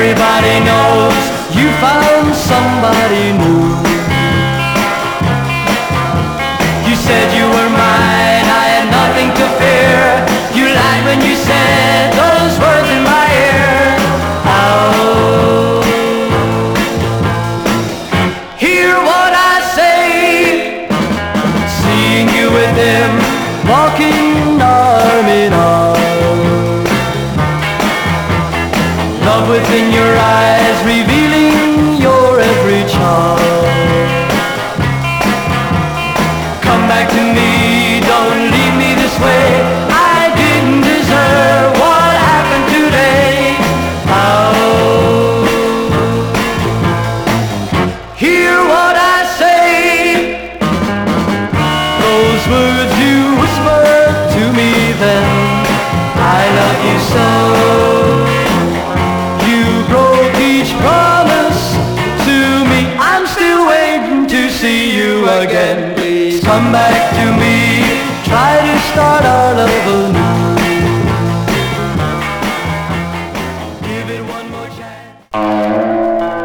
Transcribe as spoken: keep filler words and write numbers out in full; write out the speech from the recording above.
Everybody knows you found somebody new. You said you were mine, I had nothing to fear. You lied when you said those words in my ear. Oh, hear what I say, seeing you with him, walking arm in arm. Love within your eyes, revealing your every charm. Come back to me, don't leave me this way. I didn't deserve what happened today. Oh, hear what I say, those words you whispered to me then. I love you so. You broke each promise to me. I'm still waiting to see you again. Please come back to me, try to start our love anew. Give it one more chance.